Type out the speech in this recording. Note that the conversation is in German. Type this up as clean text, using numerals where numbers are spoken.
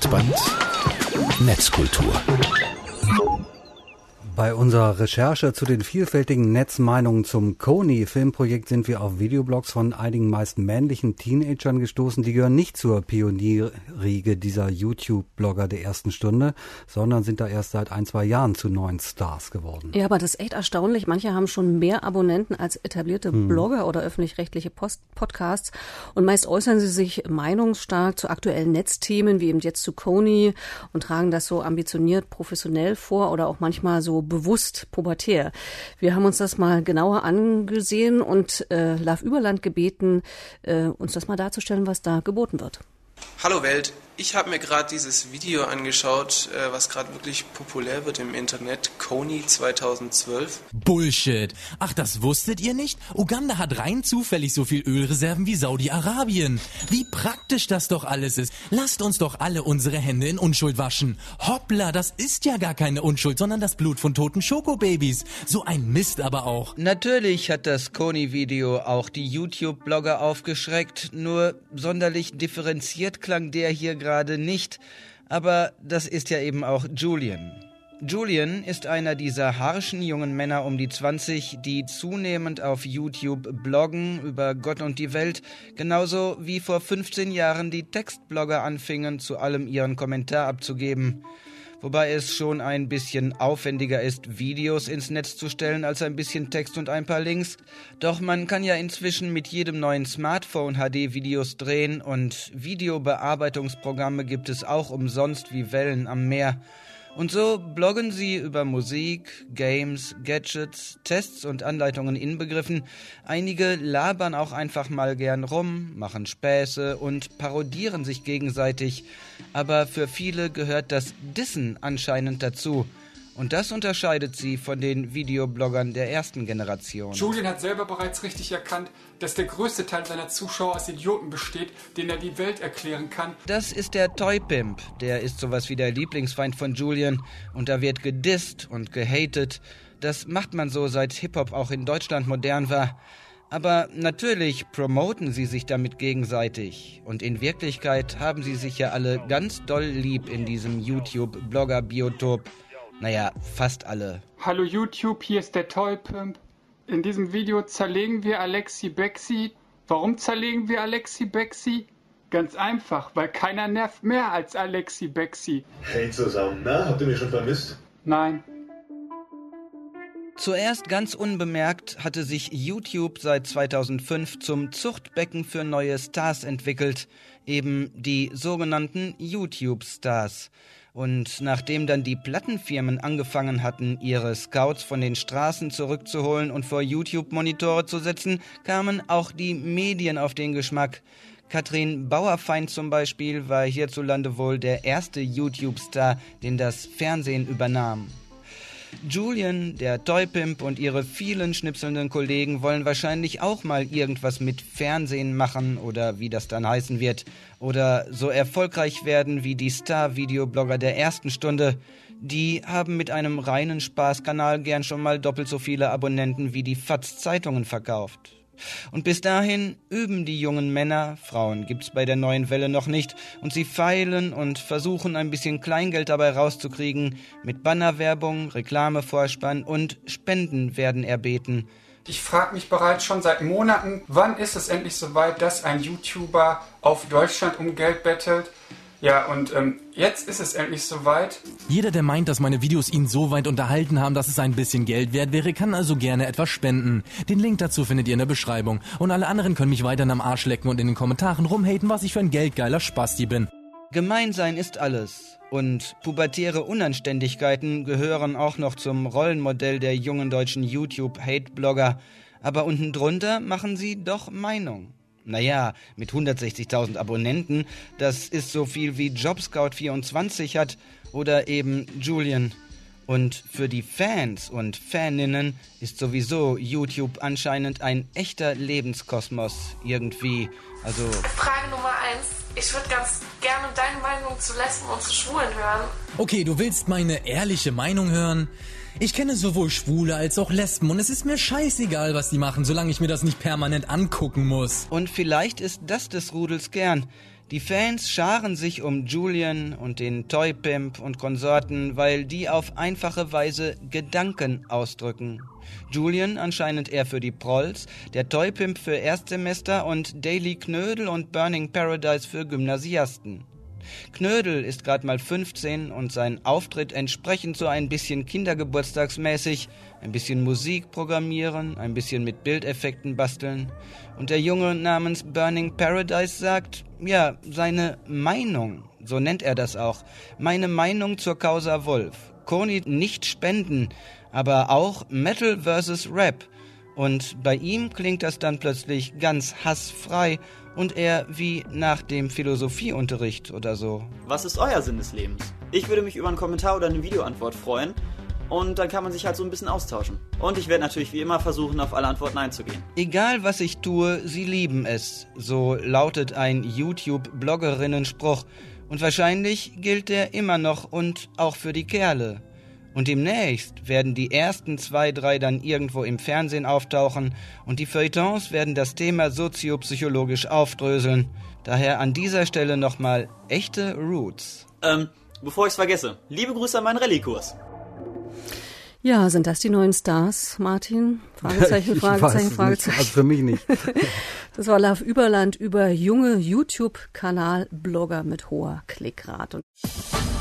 Breitband Netzkultur. Bei unserer Recherche zu den vielfältigen Netzmeinungen zum Kony-Filmprojekt sind wir auf Videoblogs von einigen meist männlichen Teenagern gestoßen. Die gehören nicht zur Pionierriege dieser YouTube-Blogger der ersten Stunde, sondern sind da erst seit 1-2 Jahren zu neuen Stars geworden. Ja, aber das ist echt erstaunlich. Manche haben schon mehr Abonnenten als etablierte Blogger oder öffentlich-rechtliche Podcasts. Und meist äußern sie sich meinungsstark zu aktuellen Netzthemen, wie eben jetzt zu Kony, und tragen das so ambitioniert professionell vor oder auch manchmal so bewusst pubertär. Wir haben uns das mal genauer angesehen und Love Überland gebeten, uns das mal darzustellen, was da geboten wird. Hallo Welt, ich habe mir gerade dieses Video angeschaut, was gerade wirklich populär wird im Internet, Kony 2012. Bullshit. Ach, das wusstet ihr nicht? Uganda hat rein zufällig so viel Ölreserven wie Saudi-Arabien. Wie praktisch das doch alles ist. Lasst uns doch alle unsere Hände in Unschuld waschen. Hoppla, das ist ja gar keine Unschuld, sondern das Blut von toten Schokobabys. So ein Mist aber auch. Natürlich hat das Kony-Video auch die YouTube-Blogger aufgeschreckt, nur sonderlich differenziert klang der hier gerade nicht, aber das ist ja eben auch Julian. Julian ist einer dieser harschen jungen Männer um die 20, die zunehmend auf YouTube bloggen über Gott und die Welt, genauso wie vor 15 Jahren die Textblogger anfingen, zu allem ihren Kommentar abzugeben. Wobei es schon ein bisschen aufwendiger ist, Videos ins Netz zu stellen, als ein bisschen Text und ein paar Links. Doch man kann ja inzwischen mit jedem neuen Smartphone HD-Videos drehen und Videobearbeitungsprogramme gibt es auch umsonst wie Wellen am Meer. Und so bloggen sie über Musik, Games, Gadgets, Tests und Anleitungen inbegriffen. Einige labern auch einfach mal gern rum, machen Späße und parodieren sich gegenseitig. Aber für viele gehört das Dissen anscheinend dazu. Und das unterscheidet sie von den Videobloggern der ersten Generation. Julian hat selber bereits richtig erkannt, dass der größte Teil seiner Zuschauer aus Idioten besteht, denen er die Welt erklären kann. Das ist der Toy Pimp. Der ist sowas wie der Lieblingsfeind von Julian. Und da wird gedisst und gehatet. Das macht man so, seit Hip-Hop auch in Deutschland modern war. Aber natürlich promoten sie sich damit gegenseitig. Und in Wirklichkeit haben sie sich ja alle ganz doll lieb in diesem YouTube-Blogger-Biotop. Naja, fast alle. Hallo YouTube, hier ist der Toy Pimp. In diesem Video zerlegen wir Alexi Bexi. Warum zerlegen wir Alexi Bexi? Ganz einfach, weil keiner nervt mehr als Alexi Bexi. Hey zusammen, na? Habt ihr mich schon vermisst? Nein. Zuerst ganz unbemerkt hatte sich YouTube seit 2005 zum Zuchtbecken für neue Stars entwickelt, eben die sogenannten YouTube-Stars. Und nachdem dann die Plattenfirmen angefangen hatten, ihre Scouts von den Straßen zurückzuholen und vor YouTube-Monitore zu setzen, kamen auch die Medien auf den Geschmack. Katrin Bauerfeind zum Beispiel war hierzulande wohl der erste YouTube-Star, den das Fernsehen übernahm. Julian, der Toypimp und ihre vielen schnipselnden Kollegen wollen wahrscheinlich auch mal irgendwas mit Fernsehen machen oder wie das dann heißen wird. Oder so erfolgreich werden wie die Star-Videoblogger der ersten Stunde. Die haben mit einem reinen Spaßkanal gern schon mal doppelt so viele Abonnenten wie die FAZ-Zeitungen verkauft. Und bis dahin üben die jungen Männer, Frauen gibt's bei der neuen Welle noch nicht, und sie feilen und versuchen ein bisschen Kleingeld dabei rauszukriegen. Mit Bannerwerbung, Reklamevorspann und Spenden werden erbeten. Ich frage mich bereits schon seit Monaten, wann ist es endlich soweit, dass ein YouTuber auf Deutschland um Geld bettelt? Ja, und jetzt ist es endlich soweit. Jeder, der meint, dass meine Videos ihn so weit unterhalten haben, dass es ein bisschen Geld wert wäre, kann also gerne etwas spenden. Den Link dazu findet ihr in der Beschreibung. Und alle anderen können mich weiterhin am Arsch lecken und in den Kommentaren rumhaten, was ich für ein geldgeiler Spasti bin. Gemein sein ist alles. Und pubertäre Unanständigkeiten gehören auch noch zum Rollenmodell der jungen deutschen YouTube-Hate-Blogger. Aber unten drunter machen sie doch Meinung. Naja, mit 160.000 Abonnenten, das ist so viel wie JobScout24 hat oder eben Julian. Und für die Fans und Faninnen ist sowieso YouTube anscheinend ein echter Lebenskosmos irgendwie. Also Frage Nummer 1. Ich würde ganz gerne deine Meinung zu Lesben und zu Schwulen hören. Okay, du willst meine ehrliche Meinung hören? Ich kenne sowohl Schwule als auch Lesben und es ist mir scheißegal, was die machen, solange ich mir das nicht permanent angucken muss. Und vielleicht ist das des Rudels Kern. Die Fans scharen sich um Julian und den Toy Pimp und Konsorten, weil die auf einfache Weise Gedanken ausdrücken. Julian anscheinend eher für die Prolls, der Toy Pimp für Erstsemester und Daily Knödel und Burning Paradise für Gymnasiasten. Knödel ist gerade mal 15 und sein Auftritt entsprechend so ein bisschen kindergeburtstagsmäßig, ein bisschen Musik programmieren, ein bisschen mit Bildeffekten basteln. Und der Junge namens Burning Paradise sagt, ja, seine Meinung, so nennt er das auch, meine Meinung zur Causa Wolf. Kony nicht spenden, aber auch Metal versus Rap. Und bei ihm klingt das dann plötzlich ganz hassfrei und eher wie nach dem Philosophieunterricht oder so. Was ist euer Sinn des Lebens? Ich würde mich über einen Kommentar oder eine Videoantwort freuen und dann kann man sich halt so ein bisschen austauschen. Und ich werde natürlich wie immer versuchen, auf alle Antworten einzugehen. Egal was ich tue, sie lieben es. So lautet ein YouTube-Bloggerinnen-Spruch. Und wahrscheinlich gilt der immer noch und auch für die Kerle. Und demnächst werden die ersten 2, 3 dann irgendwo im Fernsehen auftauchen und die Feuilletons werden das Thema soziopsychologisch aufdröseln. Daher an dieser Stelle nochmal echte Roots. Bevor ich's vergesse, liebe Grüße an meinen Rallye-Kurs. Ja, sind das die neuen Stars, Martin? Fragezeichen, Fragezeichen, Fragezeichen. Also für mich nicht. Das war Love Überland über junge YouTube-Kanal-Blogger mit hoher Klickrate.